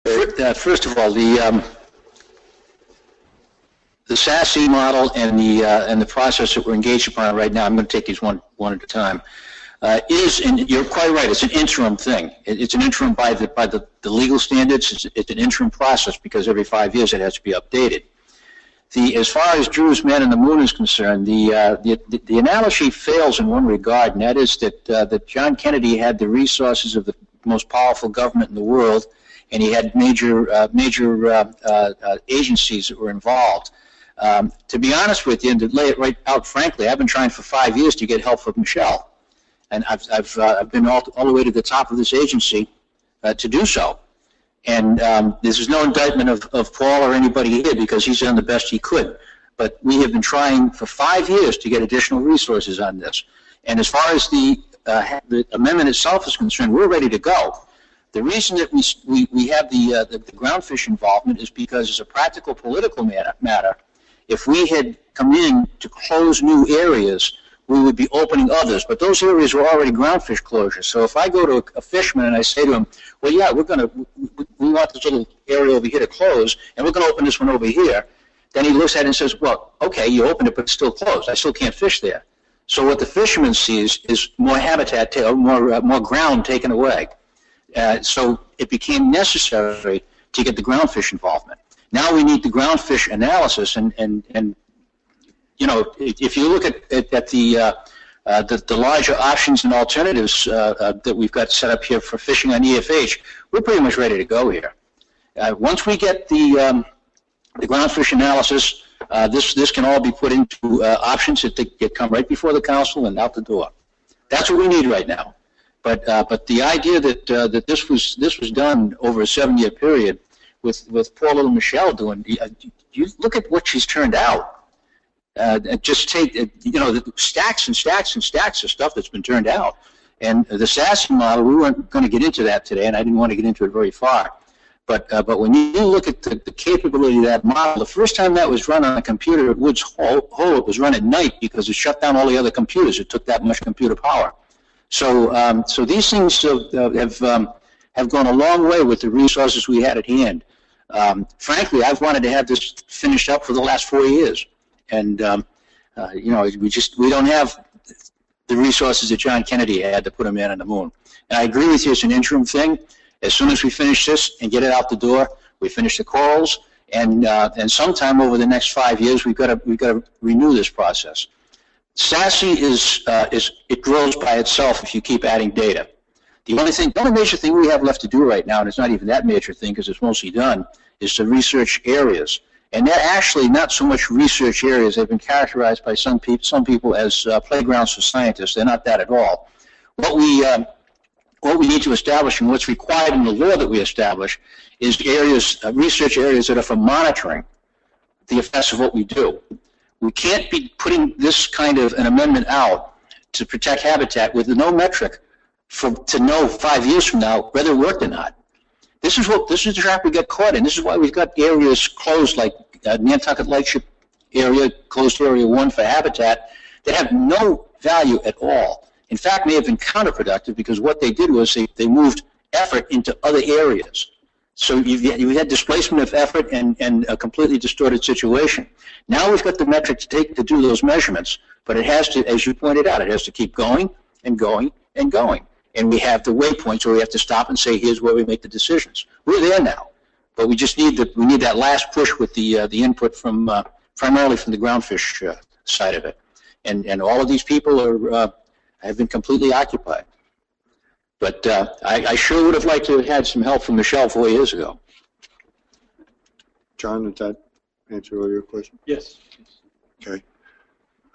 First of all, the SASE model and the process that we're engaged upon right now, I'm going to take these one at a time, you're quite right, it's an interim thing. It's an interim by the legal standards. It's an interim process because every 5 years it has to be updated. As far as Drew's Man in the Moon is concerned, the analogy fails in one regard, and that is that John Kennedy had the resources of the most powerful government in the world, and he had major agencies that were involved. To be honest with you, and to lay it right out frankly, I've been trying for 5 years to get help from Michelle, and I've been all the way to the top of this agency to do so. And this is no indictment of Paul or anybody here because he's done the best he could. But we have been trying for 5 years to get additional resources on this. And as far as the amendment itself is concerned, we're ready to go. The reason that we have the groundfish involvement is because it's a practical political matter. If we had come in to close new areas, we would be opening others, but those areas were already groundfish closures. So if I go to a fisherman and I say to him, well, yeah, we want this little area over here to close, and we're going to open this one over here, then he looks at it and says, well, okay, you opened it, but it's still closed. I still can't fish there. So what the fisherman sees is more habitat, more ground taken away. So it became necessary to get the groundfish involvement. Now we need the groundfish analysis, and you know, if you look at the larger options and alternatives that we've got set up here for fishing on EFH, we're pretty much ready to go here. Once we get the groundfish analysis, this can all be put into options that come right before the council and out the door. That's what we need right now. But the idea that this was done over a 7-year period with poor little Michelle doing, you look at what she's turned out. Just take, the stacks and stacks and stacks of stuff that's been turned out. And the SASE model, we weren't going to get into that today, and I didn't want to get into it very far. But when you look at the capability of that model, the first time that was run on a computer at Woods Hole, it was run at night because it shut down all the other computers. It took that much computer power. So these things have gone a long way with the resources we had at hand. Frankly, I've wanted to have this finished up for the last 4 years. And we don't have the resources that John Kennedy had to put a man on the moon. And I agree with you, it's an interim thing. As soon as we finish this and get it out the door, we finish the corals, and sometime over the next 5 years, we've got to renew this process. SASE it grows by itself if you keep adding data. The only major thing we have left to do right now, and it's not even that major thing because it's mostly done, is to research areas. And they're actually not so much research areas. They've been characterized by some people as playgrounds for scientists. They're not that at all. What we need to establish and what's required in the law that we establish is research areas that are for monitoring the effects of what we do. We can't be putting this kind of an amendment out to protect habitat with no metric to know 5 years from now whether it worked or not. This is the trap we get caught in. This is why we've got areas closed, like Nantucket Lightship area, closed Area 1 for habitat, that have no value at all. In fact, may have been counterproductive because what they did was they moved effort into other areas. So you had displacement of effort and a completely distorted situation. Now we've got the metric to do those measurements, but it has to, as you pointed out, it has to keep going and going and going. And we have the waypoints where we have to stop and say, here's where we make the decisions. We're there now, but we just need that last push with the input from primarily from the groundfish side of it. And all of these people have been completely occupied. But I sure would have liked to have had some help from Michelle 4 years ago. John, did that answer all your questions? Yes. Okay.